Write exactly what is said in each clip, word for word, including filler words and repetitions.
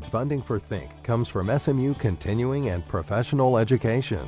Funding for Think comes from S M U Continuing and Professional Education.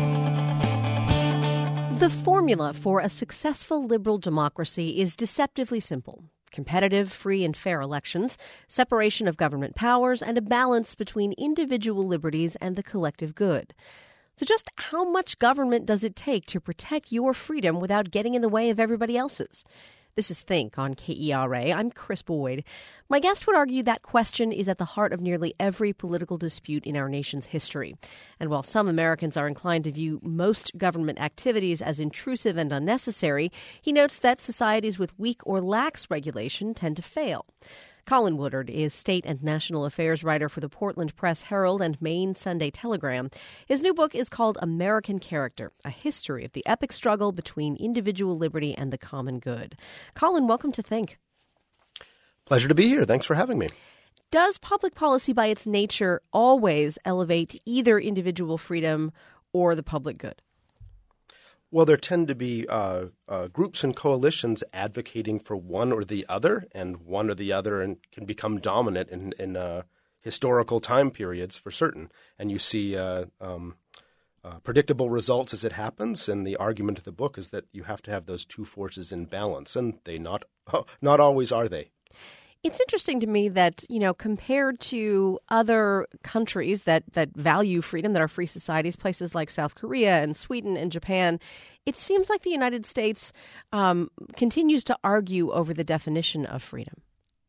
The formula for a successful liberal democracy is deceptively simple. Competitive, free, and fair elections, separation of government powers, and a balance between individual liberties and the collective good. So just how much government does it take to protect your freedom without getting in the way of everybody else's? This is Think on K E R A. I'm Chris Boyd. My guest would argue that question is at the heart of nearly every political dispute in our nation's history. And while some Americans are inclined to view most government activities as intrusive and unnecessary, he notes that societies with weak or lax regulation tend to fail. Colin Woodard is state and national affairs writer for the Portland Press Herald and Maine Sunday Telegram. His new book is called American Character, a history of the epic struggle between individual liberty and the common good. Colin, welcome to Think. Pleasure to be here. Thanks for having me. Does public policy by its nature always elevate either individual freedom or the public good? Well, there tend to be uh, uh, groups and coalitions advocating for one or the other, and one or the other and can become dominant in, in uh, historical time periods for certain. And you see uh, um, uh, predictable results as it happens, and the argument of the book is that you have to have those two forces in balance, and they not not always are they. It's interesting to me that, you know, compared to other countries that, that value freedom, that are free societies, places like South Korea and Sweden and Japan, it seems like the United States um, continues to argue over the definition of freedom.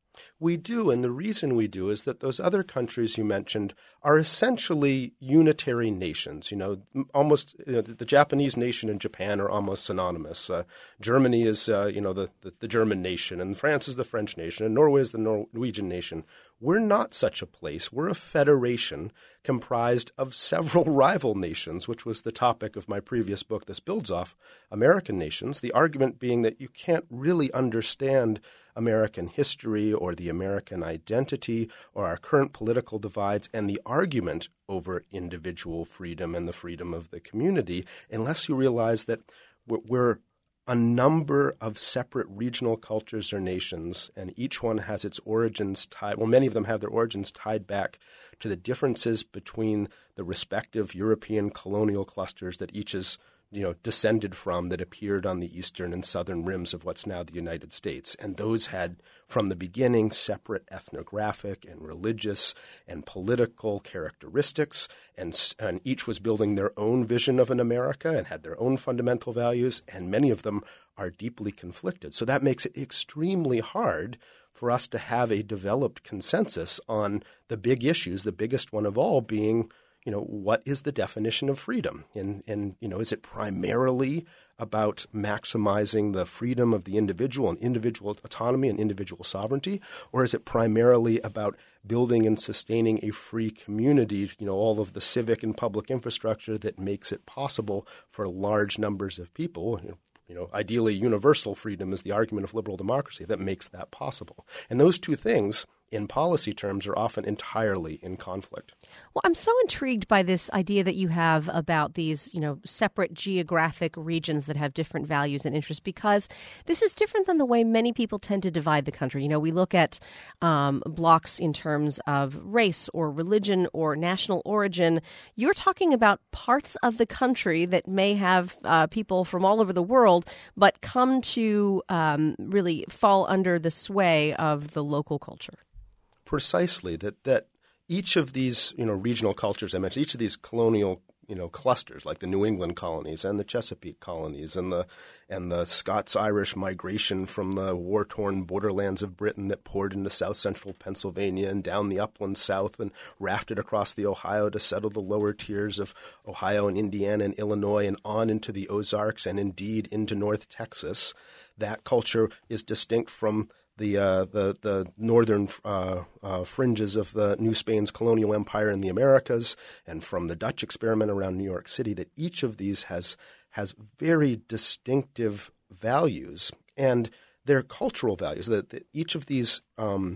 We do, and the reason we do is that those other countries you mentioned are essentially unitary nations. You know, almost you know, the, the Japanese nation and Japan are almost synonymous. Uh, Germany is, uh, you know, the, the, the German nation, and France is the French nation, and Norway is the Norwegian nation. We're not such a place. We're a federation comprised of several rival nations, which was the topic of my previous book. This builds off American nations, the argument being that you can't really understand American history or the American identity or our current political divides and the argument over individual freedom and the freedom of the community unless you realize that we're a number of separate regional cultures or nations, and each one has its origins tied – well, many of them have their origins tied back to the differences between the respective European colonial clusters that each is – you know, descended from that appeared on the eastern and southern rims of what's now the United States. And those had, from the beginning, separate ethnographic and religious and political characteristics, and, and each was building their own vision of an America and had their own fundamental values, and many of them are deeply conflicted. So that makes it extremely hard for us to have a developed consensus on the big issues, the biggest one of all being – you know, what is the definition of freedom? And, and, you know, is it primarily about maximizing the freedom of the individual and individual autonomy and individual sovereignty? Or is it primarily about building and sustaining a free community, you know, all of the civic and public infrastructure that makes it possible for large numbers of people? You know, You know, ideally, universal freedom is the argument of liberal democracy that makes that possible. And those two things, in policy terms, are often entirely in conflict. Well, I'm so intrigued by this idea that you have about these, you know, separate geographic regions that have different values and interests, because this is different than the way many people tend to divide the country. You know, we look at um, blocks in terms of race or religion or national origin. You're talking about parts of the country that may have uh, people from all over the world, but come to um, really fall under the sway of the local culture. Precisely, that that each of these, you know, regional cultures I mentioned, each of these colonial, you know, clusters like the New England colonies and the Chesapeake colonies and the and the Scots-Irish migration from the war-torn borderlands of Britain that poured into south-central Pennsylvania and down the upland south and rafted across the Ohio to settle the lower tiers of Ohio and Indiana and Illinois and on into the Ozarks and indeed into North Texas. That culture is distinct from the uh, the the northern uh, uh, fringes of the New Spain's colonial empire in the Americas, and from the Dutch experiment around New York City. That each of these has has very distinctive values, and they're cultural values. That, that each of these um,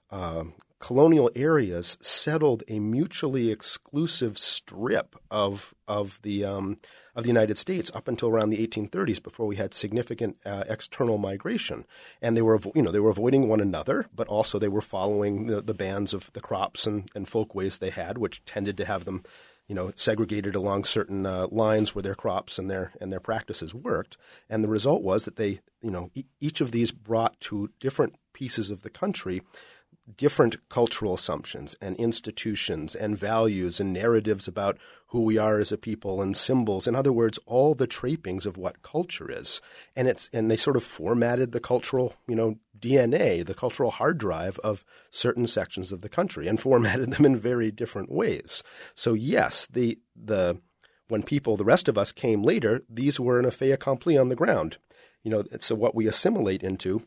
uh, colonial areas settled a mutually exclusive strip of of the um, of the United States up until around the eighteen thirties, before we had significant uh, external migration. And they were, you know, they were avoiding one another, but also they were following the, the bands of the crops and, and folkways they had, which tended to have them, you know, segregated along certain uh, lines where their crops and their and their practices worked. And the result was that they, you know, e- each of these brought to different pieces of the country different cultural assumptions and institutions and values and narratives about who we are as a people and symbols. In other words, all the trappings of what culture is. And it's and they sort of formatted the cultural, you know, D N A, the cultural hard drive of certain sections of the country, and formatted them in very different ways. So yes, the the when people, the rest of us, came later, these were an fait accompli on the ground. You know, so what we assimilate into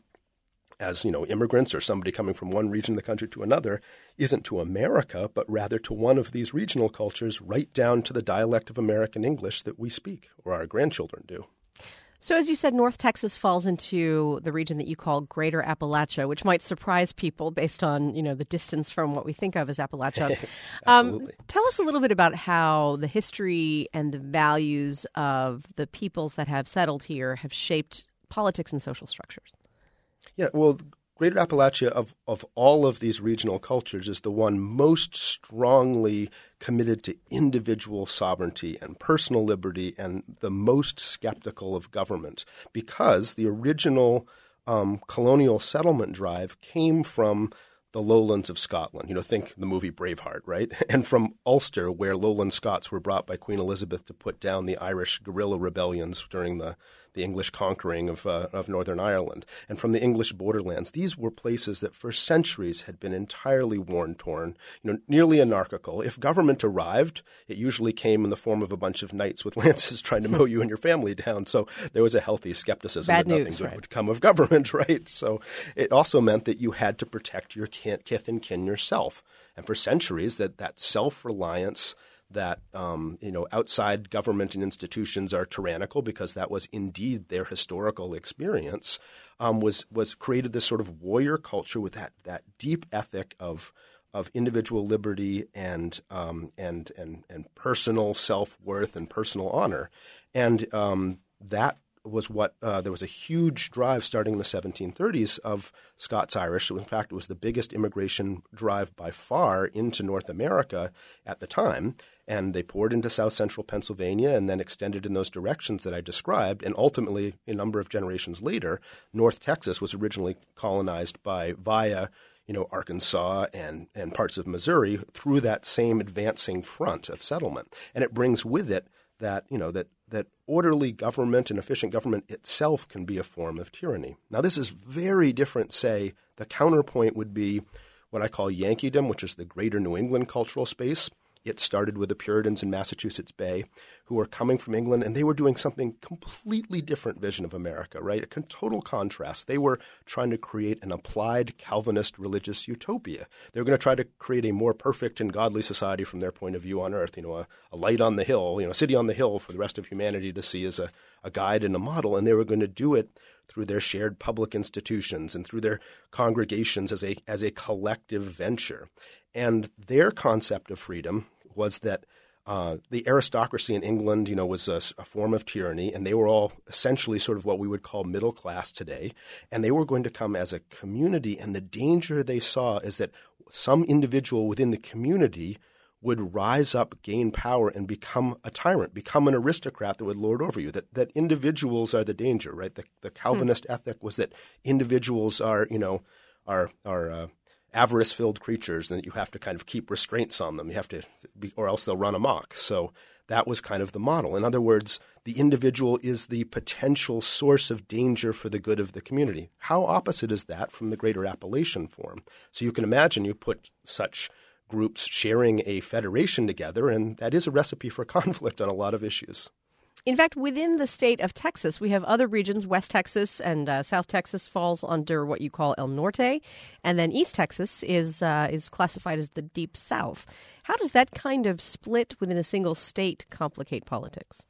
as, you know, immigrants or somebody coming from one region of the country to another isn't to America, but rather to one of these regional cultures, right down to the dialect of American English that we speak, or our grandchildren do. So as you said, North Texas falls into the region that you call Greater Appalachia, which might surprise people based on, you know, the distance from what we think of as Appalachia. Absolutely. Um, tell us a little bit about how the history and the values of the peoples that have settled here have shaped politics and social structures. Yeah, well, Greater Appalachia, of, of all of these regional cultures, is the one most strongly committed to individual sovereignty and personal liberty, and the most skeptical of government, because the original um, colonial settlement drive came from the lowlands of Scotland. You know, think the movie Braveheart, right? And from Ulster, where lowland Scots were brought by Queen Elizabeth to put down the Irish guerrilla rebellions during the, the English conquering of uh, of Northern Ireland. And from the English borderlands, these were places that for centuries had been entirely worn-torn, you know, nearly anarchical. If government arrived, it usually came in the form of a bunch of knights with lances trying to mow you and your family down. So there was a healthy skepticism Bad that nothing news, good right. would come of government, right? So it also meant that you had to protect your kith and kin yourself. And for centuries, that, that self-reliance, that um, you know, outside government and institutions are tyrannical, because that was indeed their historical experience, um, was was created this sort of warrior culture with that that deep ethic of of individual liberty and um, and and and personal self-worth and personal honor, and um, that was what uh, there was a huge drive starting in the seventeen thirties of Scots-Irish. In fact, it was the biggest immigration drive by far into North America at the time. And they poured into south central Pennsylvania and then extended in those directions that I described. And ultimately, a number of generations later, North Texas was originally colonized by via you know, Arkansas and, and parts of Missouri through that same advancing front of settlement. And it brings with it that, you know, that that orderly government and efficient government itself can be a form of tyranny. Now, this is very different, say, the counterpoint would be what I call Yankeedom, which is the greater New England cultural space. It started with the Puritans in Massachusetts Bay who were coming from England, and they were doing something completely different vision of America, right? A con- total contrast. They were trying to create an applied Calvinist religious utopia. They were going to try to create a more perfect and godly society from their point of view on earth, you know, a, a light on the hill, you know, a city on the hill for the rest of humanity to see as a, a guide and a model, and they were going to do it through their shared public institutions and through their congregations as a as a collective venture. And their concept of freedom was that uh, the aristocracy in England, you know, was a, a form of tyranny, and they were all essentially sort of what we would call middle class today. And they were going to come as a community, and the danger they saw is that some individual within the community would rise up, gain power, and become a tyrant, become an aristocrat that would lord over you, that that individuals are the danger, right? The, the Calvinist hmm. ethic was that individuals are, you know, are are uh, avarice-filled creatures, and that you have to kind of keep restraints on them. You have to be, or else they'll run amok. So that was kind of the model. In other words, the individual is the potential source of danger for the good of the community. How opposite is that from the greater Appalachian form? So you can imagine you put such groups sharing a federation together, and that is a recipe for conflict on a lot of issues. In fact, within the state of Texas, we have other regions. West Texas and uh, South Texas falls under what you call El Norte, and then East Texas is uh, is classified as the Deep South. How does that kind of split within a single state complicate politics?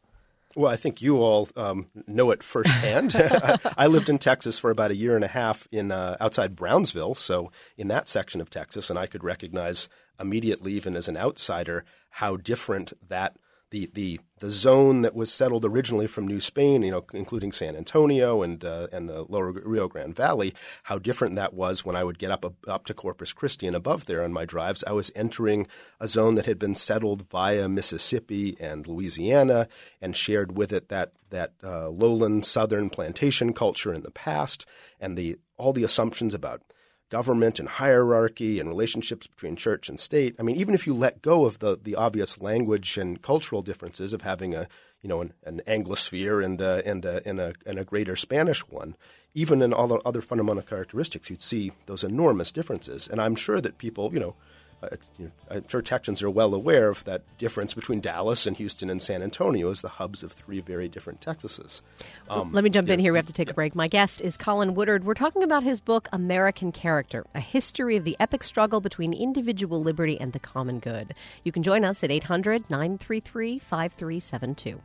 Well, I think you all um, know it firsthand. I, I lived in Texas for about a year and a half in uh, outside Brownsville, so in that section of Texas, and I could recognize immediately, even as an outsider, how different that the the the zone that was settled originally from New Spain, you know, including San Antonio and uh, and the lower Rio Grande Valley, how different that was when I would get up up to Corpus Christi and above there on my drives. I was entering a zone that had been settled via Mississippi and Louisiana and shared with it that that uh, lowland southern plantation culture in the past, and the all the assumptions about government and hierarchy and relationships between church and state. I mean, even if you let go of the, the obvious language and cultural differences of having a you know an, an Anglosphere and uh, and uh, and a and a greater Spanish one, even in all the other fundamental characteristics, you'd see those enormous differences. And I'm sure that people, you know, uh, you know I'm sure Texans are well aware of that difference between Dallas and Houston and San Antonio as the hubs of three very different Texases. Um, Let me jump yeah. in here. We have to take a break. My guest is Colin Woodard. We're talking about his book, American Character, a history of the epic struggle between individual liberty and the common good. You can join us at eight hundred, nine three three, five three seven two.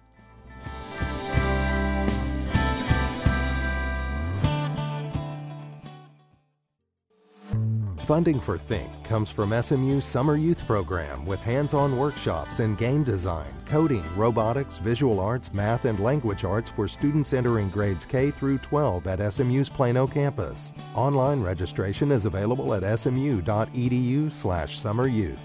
Funding for Think comes from S M U's Summer Youth Program with hands-on workshops in game design, coding, robotics, visual arts, math, and language arts for students entering grades K through twelve at S M U's Plano campus. Online registration is available at smu.edu slash summeryouth.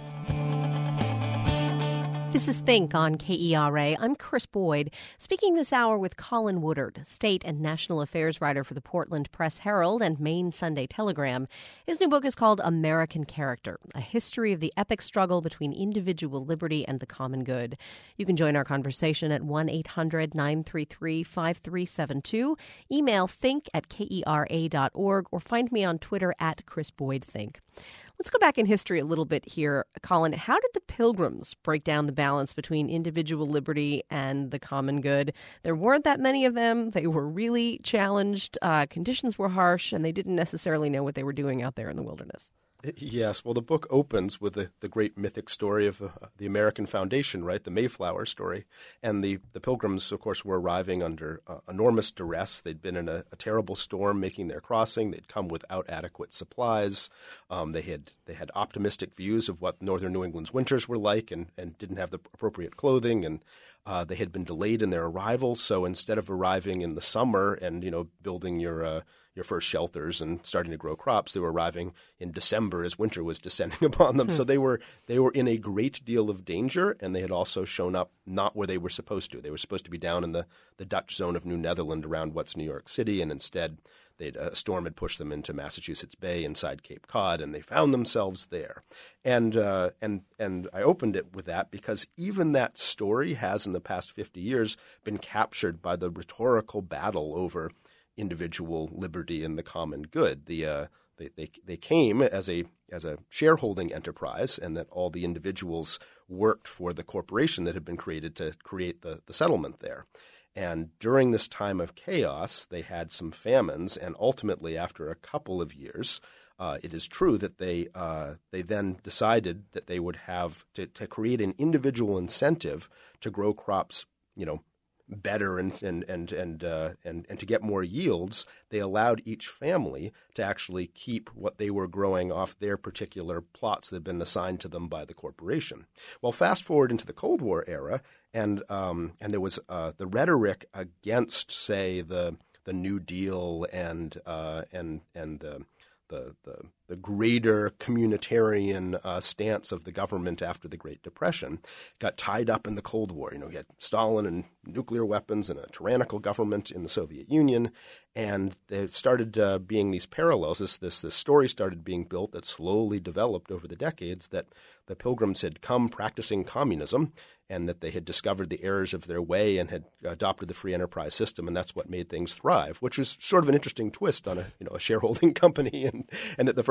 This is Think on K E R A. I'm Chris Boyd, speaking this hour with Colin Woodard, state and national affairs writer for the Portland Press-Herald and Maine Sunday Telegram. His new book is called American Character, a history of the epic struggle between individual liberty and the common good. You can join our conversation at one eight hundred, nine three three, five three seven two, email think at kera dot org, or find me on Twitter at Chris Boyd Think. Let's go back in history a little bit here, Colin. How did the Pilgrims break down the balance between individual liberty and the common good? There weren't that many of them. They were really challenged. Uh, conditions were harsh, and they didn't necessarily know what they were doing out there in the wilderness. Yes. Well, the book opens with the, the great mythic story of the, the American Foundation, right, the Mayflower story. And the, the Pilgrims, of course, were arriving under uh, enormous duress. They'd been in a, a terrible storm making their crossing. They'd come without adequate supplies. Um, they had they had optimistic views of what northern New England's winters were like and, and didn't have the appropriate clothing. And uh, they had been delayed in their arrival. So instead of arriving in the summer and, you know, building your uh, your first shelters and starting to grow crops, they were arriving in December as winter was descending upon them. Hmm. So they were they were in a great deal of danger, and they had also shown up not where they were supposed to. They were supposed to be down in the, the Dutch zone of New Netherland around what's New York City, and instead they'd, a storm had pushed them into Massachusetts Bay inside Cape Cod, and they found themselves there. And uh, and and I opened it with that because even that story has in the past fifty years been captured by the rhetorical battle over individual liberty and the common good. The uh, they, they they came as a as a shareholding enterprise, and that all the individuals worked for the corporation that had been created to create the, the settlement there. And during this time of chaos, they had some famines, and ultimately, after a couple of years, uh, it is true that they uh, they then decided that they would have to, to create an individual incentive to grow crops, you know, better and and and and, uh, and and to get more yields. They allowed each family to actually keep what they were growing off their particular plots that had been assigned to them by the corporation. Well, fast forward into the Cold War era, and um, and there was uh, the rhetoric against, say, the the New Deal and uh, and and the the the the greater communitarian uh, stance of the government after the Great Depression got tied up in the Cold War. You know, you had Stalin and nuclear weapons and a tyrannical government in the Soviet Union, and there started uh, being these parallels. This, this this story started being built that slowly developed over the decades that the Pilgrims had come practicing communism, and that they had discovered the errors of their way and had adopted the free enterprise system, and that's what made things thrive, which was sort of an interesting twist on a you know a shareholding company, and, and that the first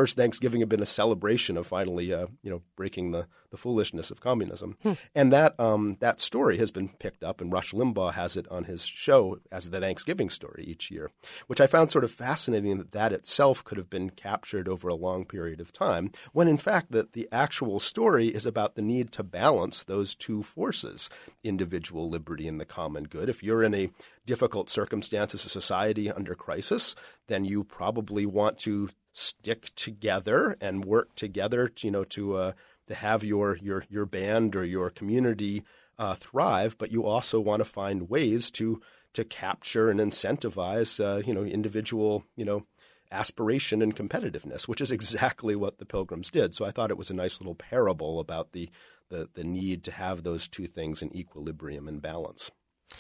first Thanksgiving had been a celebration of finally, uh, you know, breaking the, the foolishness of communism. Hmm. And that um, that story has been picked up, and Rush Limbaugh has it on his show as the Thanksgiving story each year, which I found sort of fascinating that that itself could have been captured over a long period of time, when in fact that the actual story is about the need to balance those two forces, individual liberty and the common good. If you're in a difficult circumstance as a society under crisis, then you probably want to stick together and work together, to, you know, to uh, to have your your your band or your community uh, thrive. But you also want to find ways to to capture and incentivize, uh, you know, individual, you know, aspiration and competitiveness, which is exactly what the Pilgrims did. So I thought it was a nice little parable about the the, the need to have those two things in equilibrium and balance.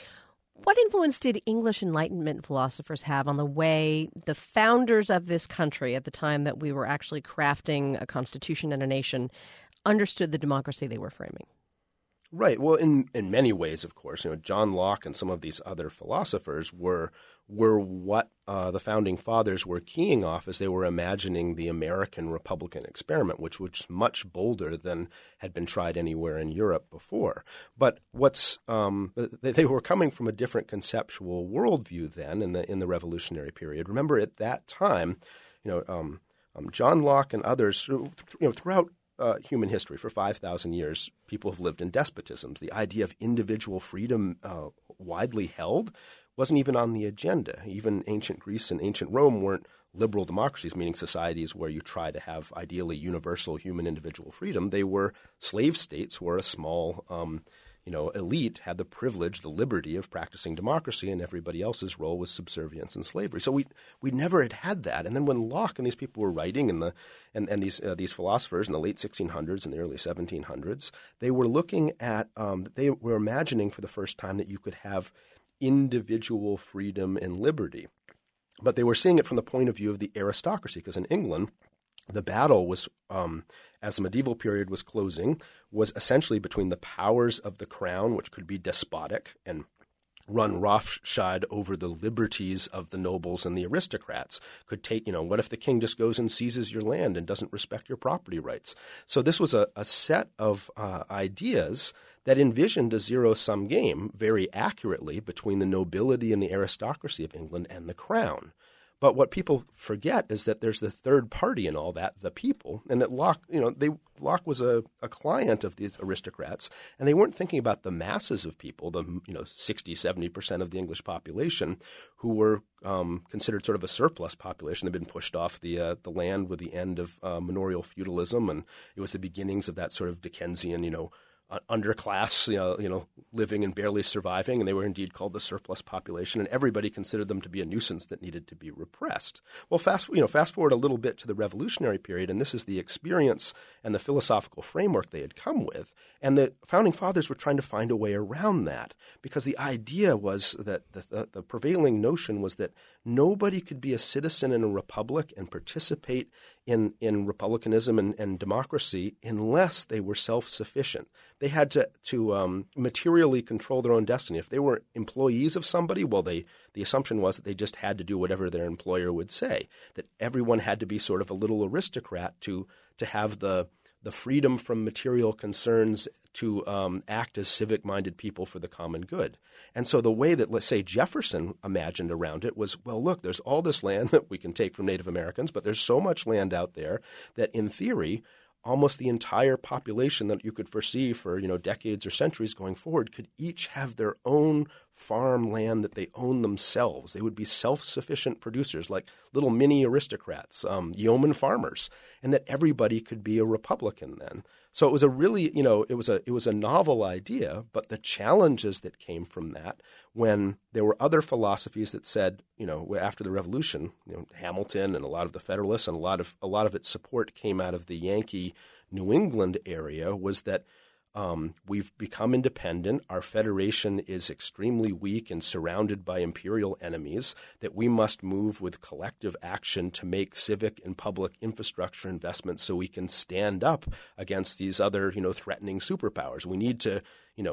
What influence did English Enlightenment philosophers have on the way the founders of this country, at the time that we were actually crafting a constitution and a nation, understood the democracy they were framing? Right. Well, in, in many ways, of course, you know, John Locke and some of these other philosophers were were what uh, the founding fathers were keying off as they were imagining the American Republican experiment, which was much bolder than had been tried anywhere in Europe before. But what's um, they were coming from a different conceptual worldview then in the in the Revolutionary period. Remember, at that time, you know, um, um, John Locke and others, you know, throughout Uh, human history, for five thousand years, people have lived in despotisms. The idea of individual freedom, uh, widely held, wasn't even on the agenda. Even ancient Greece and ancient Rome weren't liberal democracies, meaning societies where you try to have ideally universal human individual freedom. They were slave states where a small um, you know, elite had the privilege, the liberty of practicing democracy, and everybody else's role was subservience and slavery. So we we never had had that. And then when Locke and these people were writing, and the and and these uh, these philosophers in the late sixteen hundreds and the early seventeen hundreds, they were looking at um, they were imagining for the first time that you could have individual freedom and liberty, but they were seeing it from the point of view of the aristocracy, because in England, the battle was, um, as the medieval period was closing, was essentially between the powers of the crown, which could be despotic and run roughshod over the liberties of the nobles and the aristocrats. Could take, you know, what if the king just goes and seizes your land and doesn't respect your property rights? So this was a, a set of uh, ideas that envisioned a zero-sum game very accurately between the nobility and the aristocracy of England and the crown. But what people forget is that there's the third party in all that, the people, and that Locke, you know, they Locke was a, a client of these aristocrats, and they weren't thinking about the masses of people, the you know sixty, seventy percent of the English population, who were um, considered sort of a surplus population. They'd been pushed off the uh, the land with the end of uh, manorial feudalism, and it was the beginnings of that sort of Dickensian, you know, underclass, you know, you know, living and barely surviving, and they were indeed called the surplus population, and everybody considered them to be a nuisance that needed to be repressed. Well, fast, you know, fast forward a little bit to the Revolutionary period, and this is the experience and the philosophical framework they had come with, and the founding fathers were trying to find a way around that, because the idea was that the, the, the prevailing notion was that nobody could be a citizen in a republic and participate in, in republicanism and, and democracy unless they were self-sufficient. They had to to um, materially control their own destiny. If they were employees of somebody, well, they the assumption was that they just had to do whatever their employer would say, that everyone had to be sort of a little aristocrat to to have the the freedom from material concerns to um, act as civic-minded people for the common good. And so the way that, let's say, Jefferson imagined around it was, well, look, there's all this land that we can take from Native Americans, but there's so much land out there that, in theory, almost the entire population that you could foresee for, you know, decades or centuries going forward could each have their own farm land that they own themselves. They would be self-sufficient producers, like little mini aristocrats, um, yeoman farmers, and that everybody could be a Republican then. So it was a really, you know, it was a it was a novel idea, but the challenges that came from that, when there were other philosophies that said, you know, after the Revolution, you know, Hamilton and a lot of the Federalists and a lot of a lot of its support came out of the Yankee New England area, was that Um, we've become independent. Our federation is extremely weak and surrounded by imperial enemies, that we must move with collective action to make civic and public infrastructure investments so we can stand up against these other, you know, threatening superpowers. We need to, you know,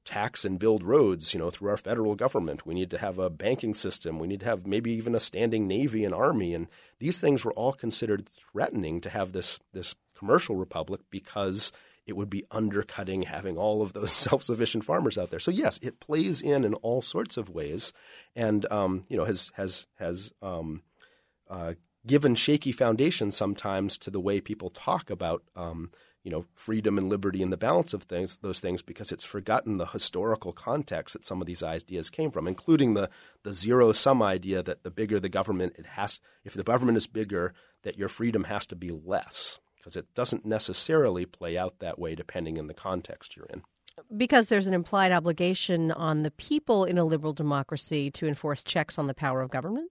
tax and build roads, you know, through our federal government. We need to have a banking system. We need to have maybe even a standing navy and army. And these things were all considered threatening to have this this commercial republic because it would be undercutting having all of those self-sufficient farmers out there. So yes, it plays in in all sorts of ways, and um, you know has has has um, uh, given shaky foundations sometimes to the way people talk about um, you know freedom and liberty and the balance of things, those things, because it's forgotten the historical context that some of these ideas came from, including the the zero-sum idea that the bigger the government, it has if the government is bigger, that your freedom has to be less. Because it doesn't necessarily play out that way depending on the context you're in. Because there's an implied obligation on the people in a liberal democracy to enforce checks on the power of government?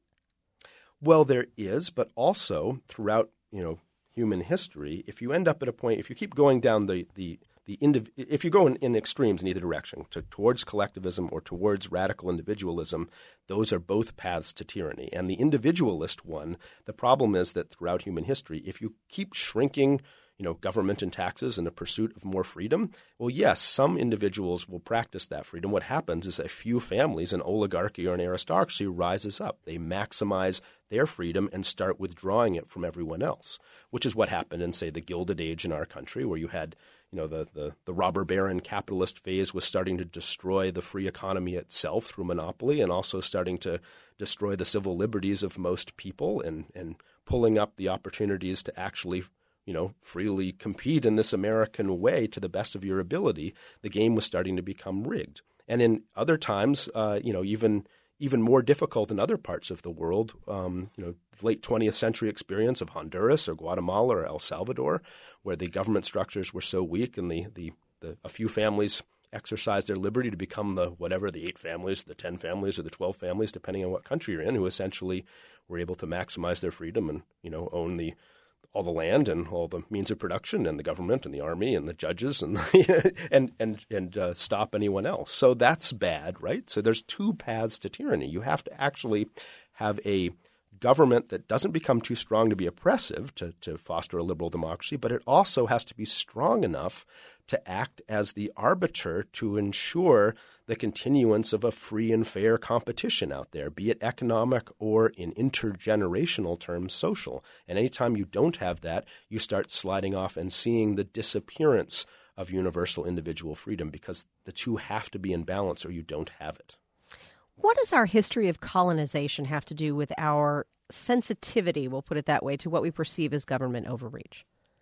Well, there is, but also throughout, you know, human history, if you end up at a point, if you keep going down the the the indiv- if you go in, in extremes in either direction, to, towards collectivism or towards radical individualism, those are both paths to tyranny. And the individualist one, the problem is that throughout human history, if you keep shrinking, you know, government and taxes in the pursuit of more freedom, well, yes, some individuals will practice that freedom. What happens is a few families, an oligarchy or an aristocracy, rises up. They maximize their freedom and start withdrawing it from everyone else, which is what happened in, say, the Gilded Age in our country, where you had You know, the, the, the robber baron capitalist phase was starting to destroy the free economy itself through monopoly, and also starting to destroy the civil liberties of most people, and, and pulling up the opportunities to actually, you know, freely compete in this American way to the best of your ability. The game was starting to become rigged. And in other times, uh, you know, even even more difficult in other parts of the world, um, you know, late twentieth century experience of Honduras or Guatemala or El Salvador, where the government structures were so weak and the, the, the a few families exercised their liberty to become the whatever, the eight families, the ten families, or the twelve families, depending on what country you're in, who essentially were able to maximize their freedom and, you know, own the all the land and all the means of production and the government and the army and the judges and and and and uh, stop anyone else. So that's bad, right? So there's two paths to tyranny. You have to actually have a government that doesn't become too strong to be oppressive, to, to foster a liberal democracy, but it also has to be strong enough to act as the arbiter to ensure the continuance of a free and fair competition out there, be it economic or in intergenerational terms social. And anytime you don't have that, you start sliding off and seeing the disappearance of universal individual freedom, because the two have to be in balance or you don't have it. What does our history of colonization have to do with our sensitivity, we'll put it that way, to what we perceive as government overreach?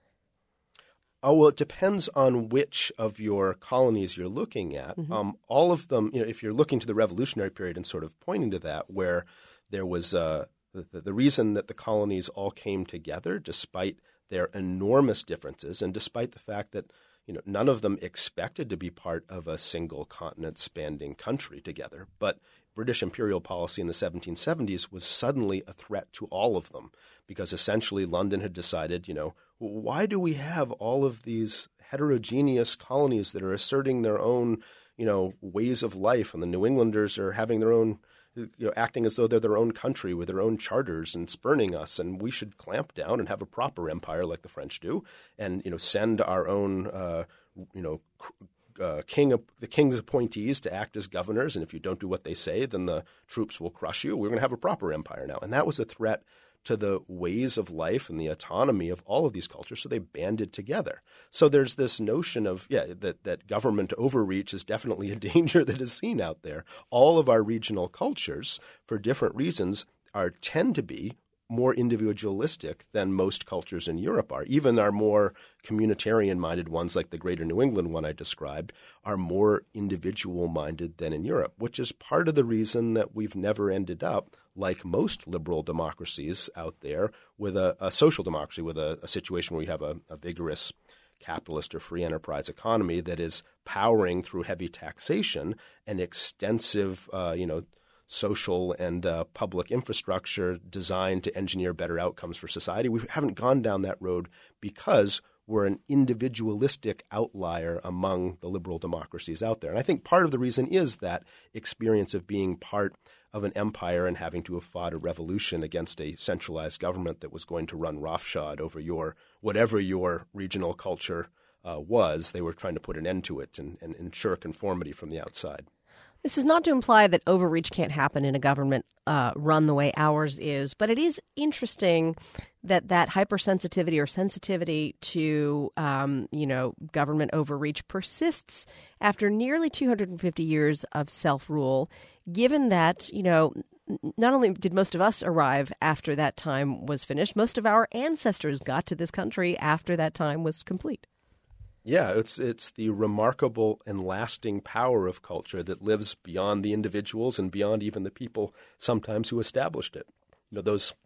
Oh, well, it depends on which of your colonies you're looking at. Mm-hmm. Um, all of them, you know, if you're looking to the Revolutionary period and sort of pointing to that, where there was uh, the, the reason that the colonies all came together despite their enormous differences and despite the fact that, you know, none of them expected to be part of a single continent-spanning country together. But British imperial policy in the seventeen seventies was suddenly a threat to all of them, because essentially London had decided, you know, why do we have all of these heterogeneous colonies that are asserting their own, you know, ways of life, and the New Englanders are having their own, you know, acting as though they're their own country with their own charters and spurning us, and we should clamp down and have a proper empire like the French do, and, you know, send our own, uh, you know, uh, king, the king's appointees to act as governors, and if you don't do what they say, then the troops will crush you. We're going to have a proper empire now, and that was a threat to the ways of life and the autonomy of all of these cultures, so they banded together. So there's this notion of, yeah, that, that government overreach is definitely a danger that is seen out there. All of our regional cultures, for different reasons, are tend to be more individualistic than most cultures in Europe are. Even our more communitarian-minded ones, like the Greater New England one I described, are more individual-minded than in Europe, which is part of the reason that we've never ended up, like most liberal democracies out there, with a, a social democracy, with a, a situation where you have a, a vigorous capitalist or free enterprise economy that is powering through heavy taxation and extensive, uh, you know, social and uh, public infrastructure designed to engineer better outcomes for society. We haven't gone down that road because we're an individualistic outlier among the liberal democracies out there. And I think part of the reason is that experience of being part of an empire and having to have fought a revolution against a centralized government that was going to run roughshod over your whatever your regional culture uh, was. They were trying to put an end to it and, and ensure conformity from the outside. This is not to imply that overreach can't happen in a government uh, run the way ours is, but it is interesting that that hypersensitivity or sensitivity to, um, you know, government overreach persists after nearly two hundred fifty years of self-rule, given that, you know, not only did most of us arrive after that time was finished, most of our ancestors got to this country after that time was complete. Yeah, it's it's the remarkable and lasting power of culture that lives beyond the individuals and beyond even the people sometimes who established it. You know, those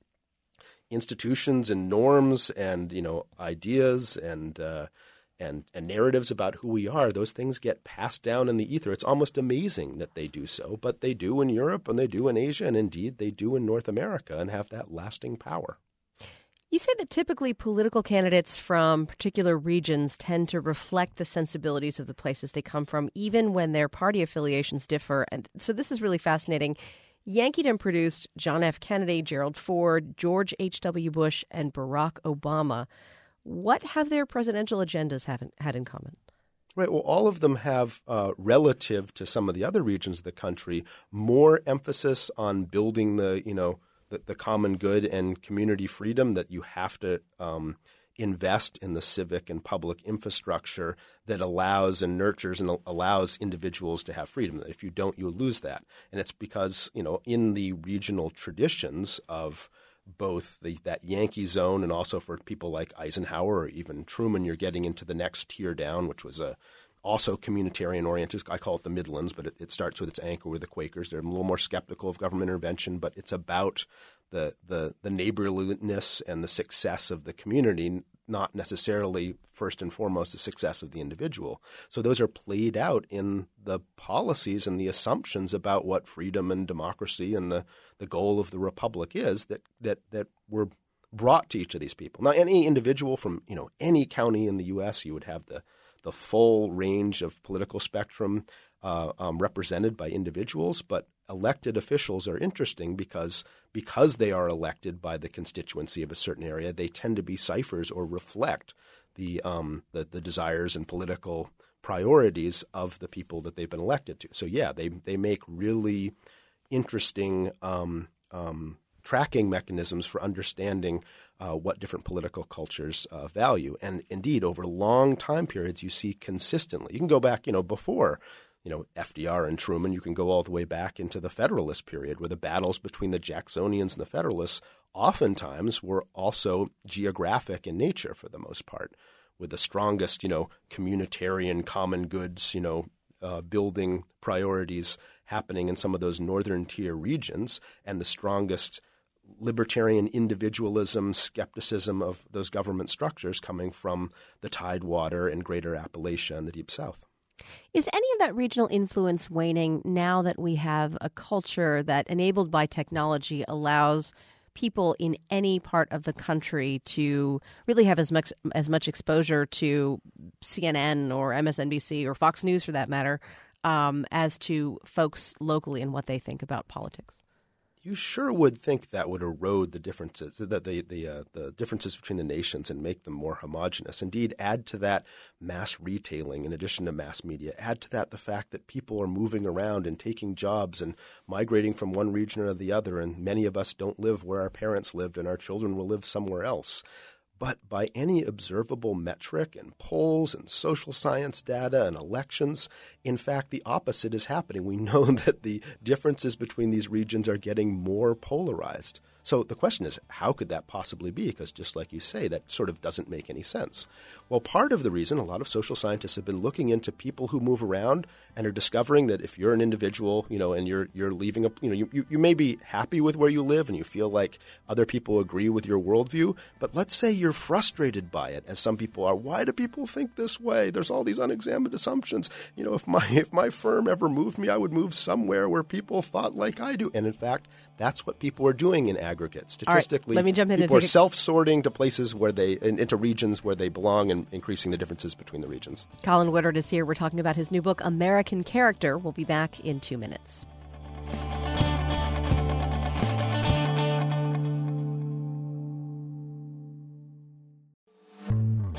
institutions and norms and, you know, ideas and uh, and and narratives about who we are, those things get passed down in the ether. It's almost amazing that they do so, but they do in Europe and they do in Asia and indeed they do in North America and have that lasting power. You say that typically political candidates from particular regions tend to reflect the sensibilities of the places they come from, even when their party affiliations differ. And so this is really fascinating. Yankeedom produced John F. Kennedy, Gerald Ford, George H W. Bush, and Barack Obama. What have their presidential agendas have in, had in common? Right. Well, all of them have, uh, relative to some of the other regions of the country, more emphasis on building the, you know, The, the common good and community freedom, that you have to um, invest in the civic and public infrastructure that allows and nurtures and allows individuals to have freedom. If you don't, you lose that. And it's because, you know, in the regional traditions of both the, that Yankee zone and also for people like Eisenhower or even Truman, you're getting into the next tier down, which was a also communitarian-oriented. I call it the Midlands, but it, it starts with its anchor with the Quakers. They're a little more skeptical of government intervention, but it's about the the, the neighborliness and the success of the community, not necessarily first and foremost the success of the individual. So those are played out in the policies and the assumptions about what freedom and democracy and the, the goal of the republic is that that that were brought to each of these people. Now, any individual from, you know, any county in the U S, you would have the the full range of political spectrum uh, um, represented by individuals, but elected officials are interesting because because they are elected by the constituency of a certain area, they tend to be ciphers or reflect the um, the, the desires and political priorities of the people that they've been elected to. So yeah, they they make really interesting um, um, tracking mechanisms for understanding uh, what different political cultures uh, value. And indeed, over long time periods, you see consistently. You can go back, you know, before, you know, F D R and Truman. You can go all the way back into the Federalist period, where the battles between the Jacksonians and the Federalists oftentimes were also geographic in nature for the most part, with the strongest, you know, communitarian common goods, you know, uh, building priorities happening in some of those northern tier regions, and the strongest libertarian individualism, skepticism of those government structures coming from the Tidewater and Greater Appalachia and the Deep South. Is any of that regional influence waning now that we have a culture that, enabled by technology, allows people in any part of the country to really have as much as much exposure to C N N or M S N B C or Fox News, for that matter, um, as to folks locally and what they think about politics? You sure would think that would erode the differences, the the the, uh, the differences between the nations and make them more homogenous. Indeed, add to that mass retailing in addition to mass media. Add to that the fact that people are moving around and taking jobs and migrating from one region or the other, and many of us don't live where our parents lived, and our children will live somewhere else. But by any observable metric and polls and social science data and elections, in fact, the opposite is happening. We know that the differences between these regions are getting more polarized. So the question is, how could that possibly be? Because just like you say, that sort of doesn't make any sense. Well, part of the reason, a lot of social scientists have been looking into people who move around and are discovering that if you're an individual, you know, and you're you're leaving a, you know, you, you, you may be happy with where you live and you feel like other people agree with your worldview, but let's say you're frustrated by it, as some people are. Why do people think this way? There's all these unexamined assumptions. You know, if my if my firm ever moved me, I would move somewhere where people thought like I do. And in fact, that's what people are doing in aggregate. Statistically, right, let me jump in people and are take self-sorting to places where they, in, into regions where they belong, and increasing the differences between the regions. Colin Woodard is here. We're talking about his new book, American Character. We'll be back in two minutes.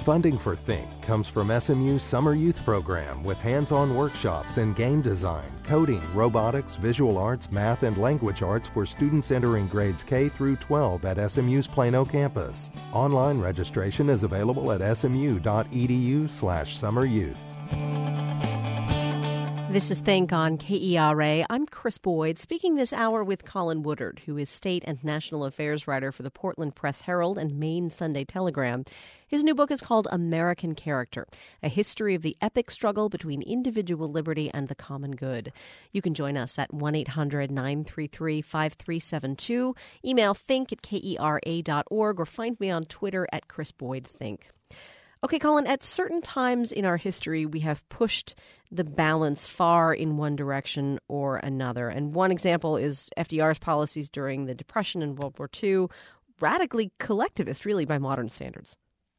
Funding for Think comes from S M U's Summer Youth Program with hands-on workshops in game design, coding, robotics, visual arts, math, and language arts for students entering grades K through twelve at S M U's Plano campus. Online registration is available at smu.edu slash summeryouth. This is Think on K E R A. I'm Chris Boyd, speaking this hour with Colin Woodard, who is state and national affairs writer for the Portland Press-Herald and Maine Sunday Telegram. His new book is called American Character, a history of the epic struggle between individual liberty and the common good. You can join us at one eight hundred nine three three five three seven two, email think at K E R A dot org, or find me on Twitter at Chris Boyd Think. Okay, Colin, at certain times in our history, we have pushed the balance far in one direction or another. And one example is F D R's policies during the Depression and World War Two, radically collectivist, really, by modern standards.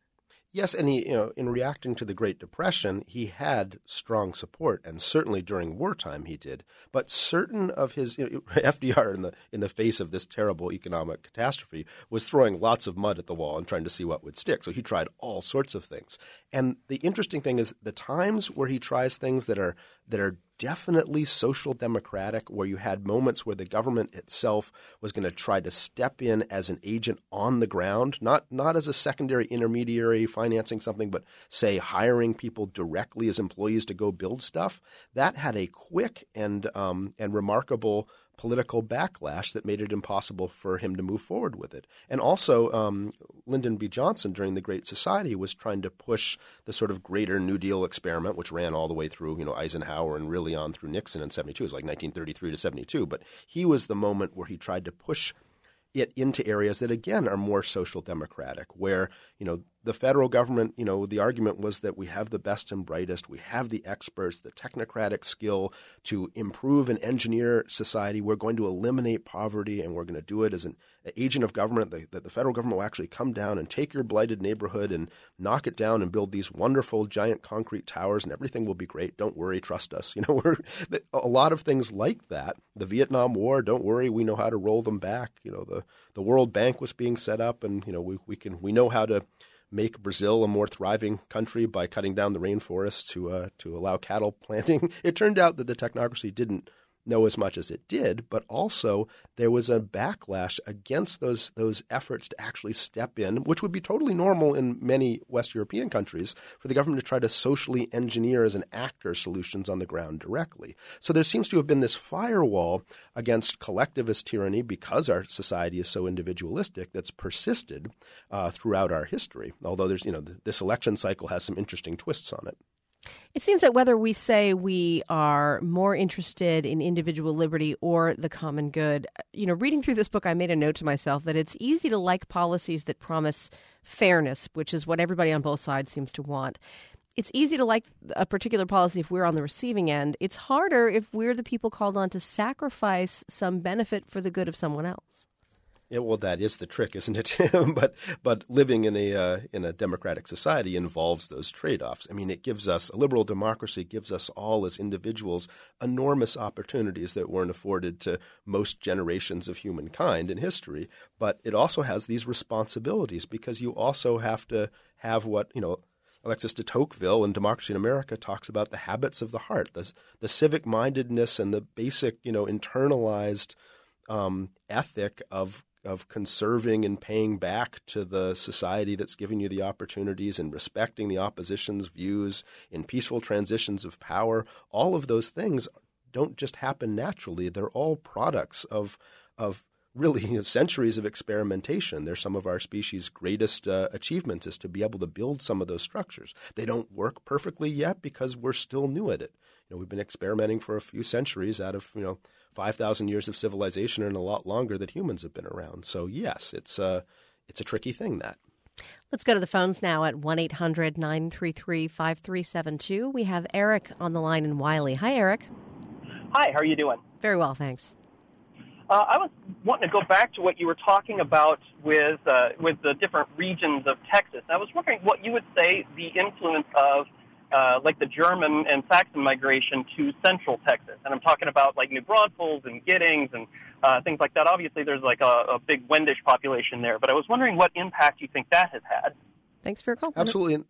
Yes, and he, you know, in reacting to the Great Depression, he had strong support, and certainly during wartime he did. But certain of his you know, F D R, in the in the face of this terrible economic catastrophe, was throwing lots of mud at the wall and trying to see what would stick. So he tried all sorts of things. And the interesting thing is the times where he tries things that are that are definitely social democratic, where you had moments where the government itself was going to try to step in as an agent on the ground, not not as a secondary intermediary financing something, but say hiring people directly as employees to go build stuff. That had a quick and um, and remarkable political backlash that made it impossible for him to move forward with it. And also, um, Lyndon B. Johnson during the Great Society was trying to push the sort of greater New Deal experiment, which ran all the way through, you know, Eisenhower and really on through Nixon in seventy-two. It was like nineteen thirty-three to seventy-two. But he was the moment where he tried to push it into areas that, again, are more social democratic, where, you know, the federal government, you know, the argument was that we have the best and brightest, we have the experts, the technocratic skill to improve and engineer society. We're going to eliminate poverty, and we're going to do it as an agent of government, that the, the federal government will actually come down and take your blighted neighborhood and knock it down and build these wonderful giant concrete towers, and everything will be great. Don't worry, trust us. You know, we're a lot of things like that. The Vietnam War, don't worry, we know how to roll them back. You know, the, the World Bank was being set up, and, you know, we, we can we know how to make Brazil a more thriving country by cutting down the rainforest to uh, to allow cattle planting. It turned out that the technocracy didn't know as much as it did, but also there was a backlash against those those efforts to actually step in, which would be totally normal in many West European countries, for the government to try to socially engineer as an actor solutions on the ground directly. So there seems to have been this firewall against collectivist tyranny because our society is so individualistic that's persisted uh, throughout our history, although there's, you know, this election cycle has some interesting twists on it. It seems that whether we say we are more interested in individual liberty or the common good, you know, reading through this book, I made a note to myself that it's easy to like policies that promise fairness, which is what everybody on both sides seems to want. It's easy to like a particular policy if we're on the receiving end. It's harder if we're the people called on to sacrifice some benefit for the good of someone else. Yeah, well, that is the trick, isn't it? but but living in a uh, in a democratic society involves those trade-offs. I mean, it gives us – a liberal democracy gives us all as individuals enormous opportunities that weren't afforded to most generations of humankind in history. But it also has these responsibilities, because you also have to have what, you know, Alexis de Tocqueville in Democracy in America talks about, the habits of the heart, the, the civic-mindedness and the basic, you know, internalized um, ethic of – of conserving and paying back to the society that's giving you the opportunities, and respecting the opposition's views in peaceful transitions of power. All of those things don't just happen naturally. They're all products of of really, you know, centuries of experimentation. They're some of our species' greatest uh, achievements, is to be able to build some of those structures. They don't work perfectly yet because we're still new at it. You know, we've been experimenting for a few centuries out of, you know, five thousand years of civilization, and a lot longer that humans have been around. So, yes, it's a, it's a tricky thing, that. Let's go to the phones now at one eight hundred nine three three five three seven two. We have Eric on the line in Wiley. Hi, Eric. Hi, how are you doing? Very well, thanks. Uh, I was wanting to go back to what you were talking about with uh, with the different regions of Texas. I was wondering what you would say the influence of Uh, like the German and Saxon migration to central Texas. And I'm talking about like New Braunfels and Giddings and uh, things like that. Obviously, there's like a, a big Wendish population there. But I was wondering what impact you think that has had. Thanks for your call. Absolutely.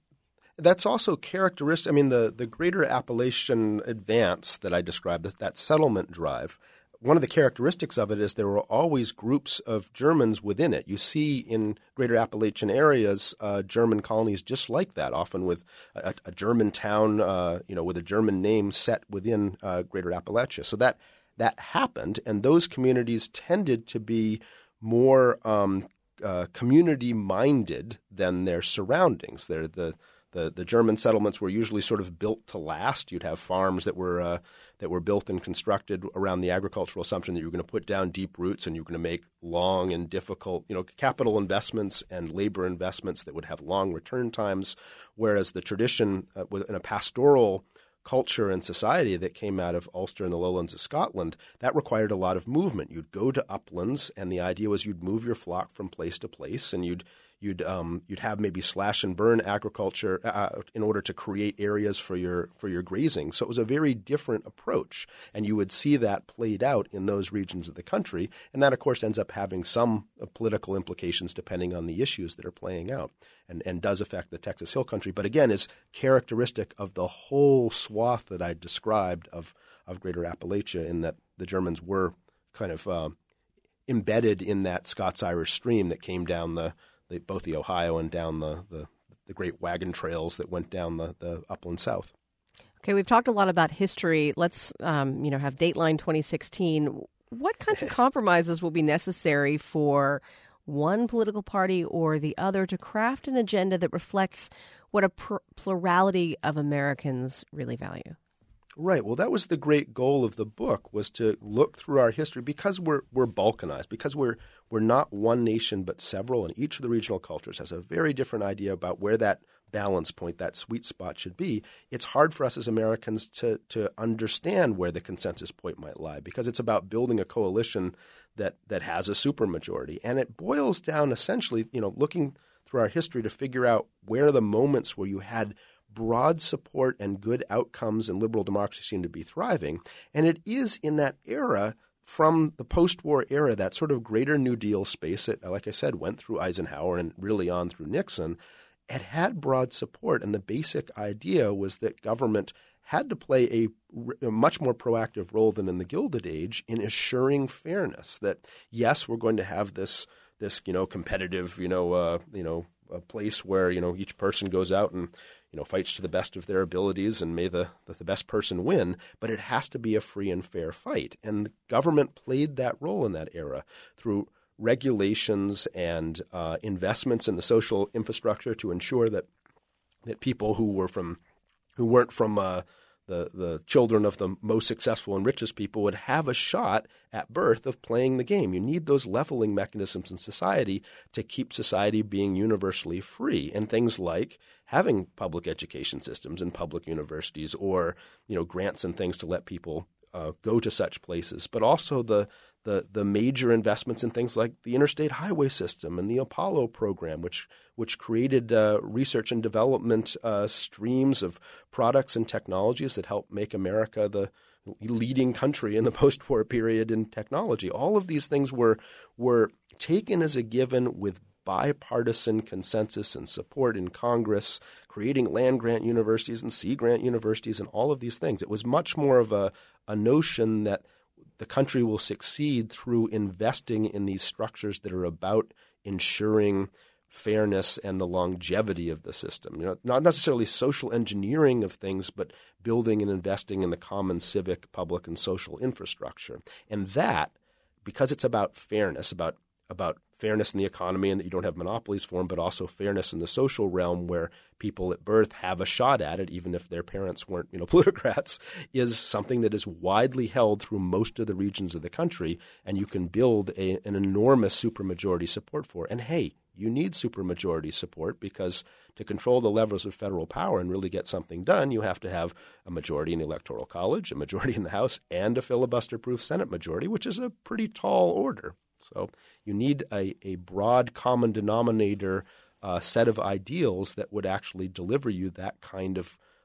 That's also characteristic. I mean, the, the Greater Appalachian advance that I described, that, that settlement drive, one of the characteristics of it is there were always groups of Germans within it. You see in Greater Appalachian areas uh, German colonies just like that, often with a, a German town, uh, you know, with a German name set within uh, Greater Appalachia. So that that happened, and those communities tended to be more um, uh, community-minded than their surroundings. They're the The, the German settlements were usually sort of built to last. You'd have farms that were uh, that were built and constructed around the agricultural assumption that you were going to put down deep roots and you were going to make long and difficult, you know, capital investments and labor investments that would have long return times. Whereas the tradition uh, in a pastoral culture and society that came out of Ulster and the lowlands of Scotland, that required a lot of movement. You'd go to uplands, and the idea was you'd move your flock from place to place, and you'd You'd um, you'd have maybe slash and burn agriculture uh, in order to create areas for your for your grazing. So it was a very different approach, and you would see that played out in those regions of the country. And that, of course, ends up having some uh, political implications depending on the issues that are playing out, and and does affect the Texas Hill Country. But again, is characteristic of the whole swath that I described of of Greater Appalachia, in that the Germans were kind of uh, embedded in that Scots-Irish stream that came down the The, both the Ohio and down the, the, the great wagon trails that went down the, the upland south. Okay, we've talked a lot about history. Let's um, you know, have Dateline twenty sixteen. What kinds of compromises will be necessary for one political party or the other to craft an agenda that reflects what a pr- plurality of Americans really value? Right. Well, that was the great goal of the book, was to look through our history, because we're we're balkanized, because we're we're not one nation but several, and each of the regional cultures has a very different idea about where that balance point, that sweet spot should be. It's hard for us as Americans to to understand where the consensus point might lie, because it's about building a coalition that that has a supermajority. And it boils down essentially, you know, looking through our history to figure out where are the moments where you had broad support and good outcomes and liberal democracy seem to be thriving. And it is in that era, from the post-war era, that sort of greater New Deal space that, like I said, went through Eisenhower and really on through Nixon. It had broad support, and the basic idea was that government had to play a, a much more proactive role than in the Gilded Age in assuring fairness. That yes, we're going to have this this you know competitive you know uh, you know a place where you know each person goes out and you know, fights to the best of their abilities, and may the, the, the best person win, but it has to be a free and fair fight. And the government played that role in that era through regulations and uh, investments in the social infrastructure to ensure that that people who were from who weren't from uh, the the children of the most successful and richest people would have a shot at birth of playing the game. You need those leveling mechanisms in society to keep society being universally free, and things like having public education systems and public universities, or you know grants and things to let people uh, go to such places, but also the the the major investments in things like the interstate highway system and the Apollo program, which which created uh, research and development uh, streams of products and technologies that help make America the leading country in the post-war period in technology. All of these things were were taken as a given with bipartisan consensus and support in Congress, creating land-grant universities and sea-grant universities and all of these things. It was much more of a, a notion that the country will succeed through investing in these structures that are about ensuring fairness and the longevity of the system. You know, not necessarily social engineering of things, but building and investing in the common civic, public, and social infrastructure. And that, because it's about fairness, about about fairness in the economy and that you don't have monopolies for them, but also fairness in the social realm where people at birth have a shot at it, even if their parents weren't, you know, plutocrats, is something that is widely held through most of the regions of the country, and you can build a, an enormous supermajority support for. And hey, you need supermajority support, because to control the levers of federal power and really get something done, you have to have a majority in the Electoral College, a majority in the House, and a filibuster-proof Senate majority, which is a pretty tall order. So you need a, a broad common denominator uh, set of ideals that would actually deliver you that kind of, of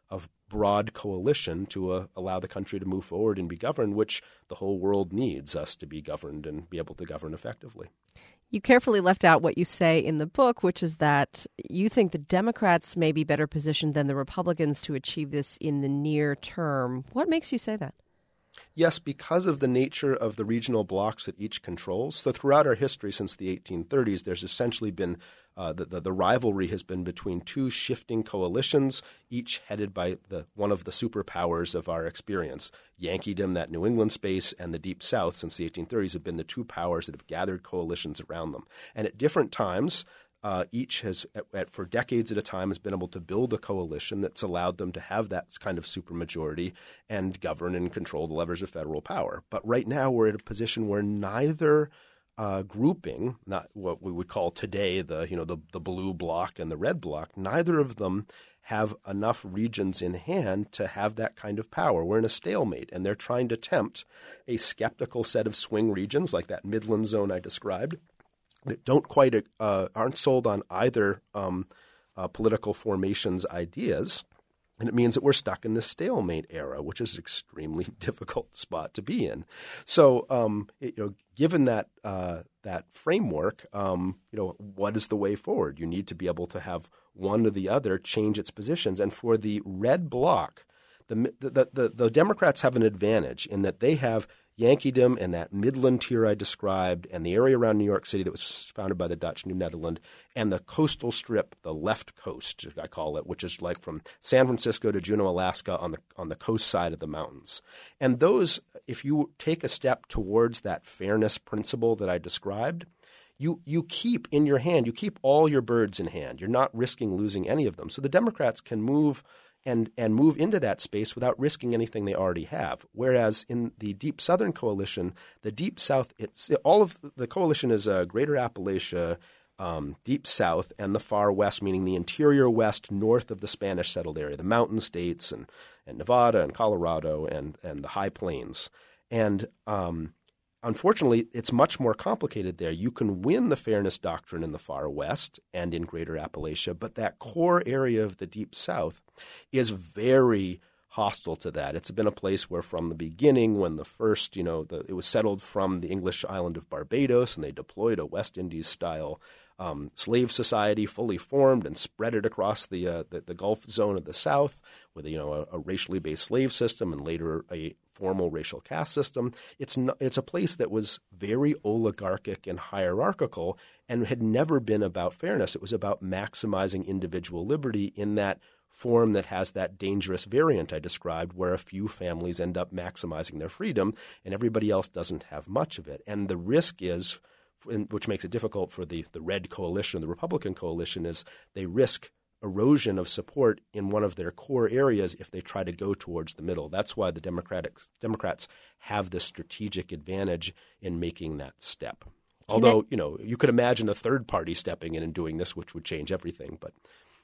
broad coalition to uh, allow the country to move forward and be governed, which the whole world needs us to be governed and be able to govern effectively. You carefully left out what you say in the book, which is that you think the Democrats may be better positioned than the Republicans to achieve this in the near term. What makes you say that? Yes, because of the nature of the regional blocs that each controls. So throughout our history since the eighteen thirties, there's essentially been uh, the, the, the rivalry has been between two shifting coalitions, each headed by the one of the superpowers of our experience. Yankeedom, that New England space, and the Deep South since the eighteen thirties have been the two powers that have gathered coalitions around them. And at different times, Uh, each has, at, at, for decades at a time, has been able to build a coalition that's allowed them to have that kind of supermajority and govern and control the levers of federal power. But right now we're at a position where neither uh, grouping, not what we would call today the you know the, the blue bloc and the red bloc, neither of them have enough regions in hand to have that kind of power. We're in a stalemate, and they're trying to tempt a skeptical set of swing regions like that Midland zone I described, that don't quite uh, aren't sold on either um, uh, political formation's ideas, and it means that we're stuck in this stalemate era, which is an extremely difficult spot to be in. So, um, it, you know, given that uh, that framework, um, you know, what is the way forward? You need to be able to have one or the other change its positions, and for the red bloc, the the the, the Democrats have an advantage in that they have Yankeedom and that Midland tier I described and the area around New York City that was founded by the Dutch New Netherland and the coastal strip, the left coast, I call it, which is like from San Francisco to Juneau, Alaska on the on the coast side of the mountains. And those, if you take a step towards that fairness principle that I described, you you keep in your hand, you keep all your birds in hand. You're not risking losing any of them. So the Democrats can move and and move into that space without risking anything they already have. Whereas in the Deep Southern Coalition, the Deep South, it's all of the coalition is uh, Greater Appalachia, um, Deep South, and the Far West, meaning the interior West north of the Spanish settled area, the mountain states and, and Nevada and Colorado and, and the High Plains. And um, unfortunately, it's much more complicated there. You can win the fairness doctrine in the Far West and in Greater Appalachia, but that core area of the Deep South is very hostile to that. It's been a place where from the beginning, when the first, you know, the, it was settled from the English island of Barbados, and they deployed a West Indies-style um, slave society fully formed and spread it across the, uh, the the Gulf zone of the South with, you know, a, a racially based slave system and later a formal racial caste system. It's not, it's a place that was very oligarchic and hierarchical and had never been about fairness. It was about maximizing individual liberty in that form that has that dangerous variant I described where a few families end up maximizing their freedom and everybody else doesn't have much of it. And the risk is, which makes it difficult for the, the Red Coalition, the Republican coalition, is they risk erosion of support in one of their core areas if they try to go towards the middle. That's why the Democratic Democrats have this strategic advantage in making that step. Although, you know, you could imagine a third party stepping in and doing this, which would change everything. But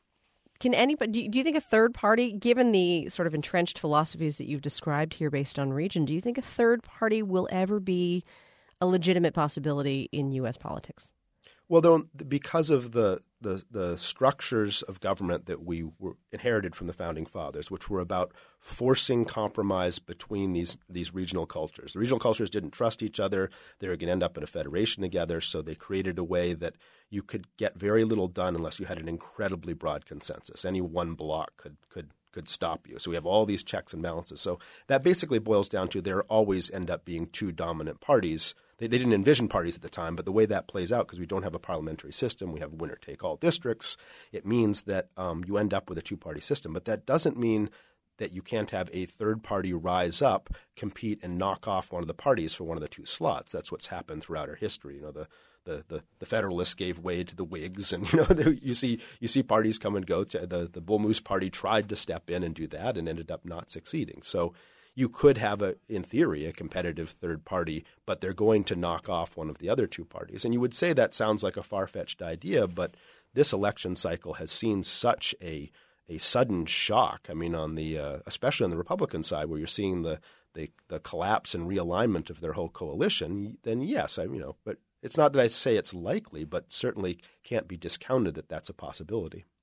can anybody? Do you think a third party, given the sort of entrenched philosophies that you've described here based on region, do you think a third party will ever be a legitimate possibility in U S politics? Well, though, because of the, the the structures of government that we were inherited from the Founding Fathers, which were about forcing compromise between these these regional cultures. The regional cultures didn't trust each other. They were going to end up in a federation together, so they created a way that you could get very little done unless you had an incredibly broad consensus. Any one bloc could could could stop you. So we have all these checks and balances. So that basically boils down to there always end up being two dominant parties. They, they didn't envision parties at the time, but the way that plays out, because we don't have a parliamentary system, we have winner-take-all districts, it means that um, you end up with a two-party system. But that doesn't mean that you can't have a third party rise up, compete, and knock off one of the parties for one of the two slots. That's what's happened throughout our history. You know, the the the, the Federalists gave way to the Whigs, and you know the, you see you see parties come and go. The the Bull Moose Party tried to step in and do that, and ended up not succeeding. So you could have, a, in theory, a competitive third party, but they're going to knock off one of the other two parties. And you would say that sounds like a far-fetched idea, but this election cycle has seen such a a sudden shock. I mean, on the uh, especially on the Republican side, where you're seeing the, the the collapse and realignment of their whole coalition. Then yes, I you know, but it's not that I say it's likely, but certainly can't be discounted that that's a possibility.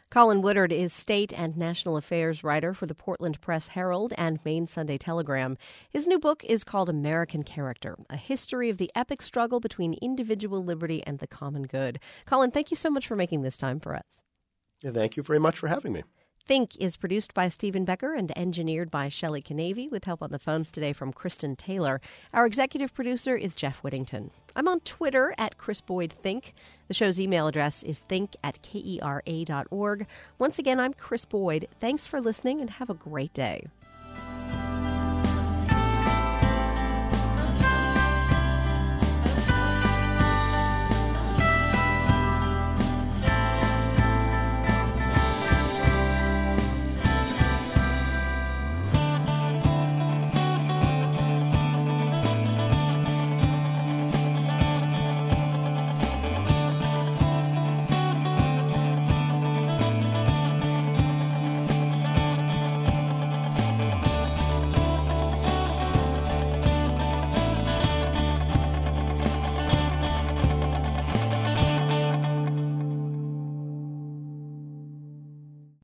Colin Woodard is state and national affairs writer for the Portland Press-Herald and Maine Sunday Telegram. His new book is called American Character, a history of the epic struggle between individual liberty and the common good. Colin, thank you so much for making this time for us. Yeah, thank you very much for having me. Think is produced by Stephen Becker and engineered by Shelley Canavy, with help on the phones today from Kristen Taylor. Our executive producer is Jeff Whittington. I'm on Twitter at Chris Boyd Think. The show's email address is think at kera dot org. Once again, I'm Chris Boyd. Thanks for listening and have a great day.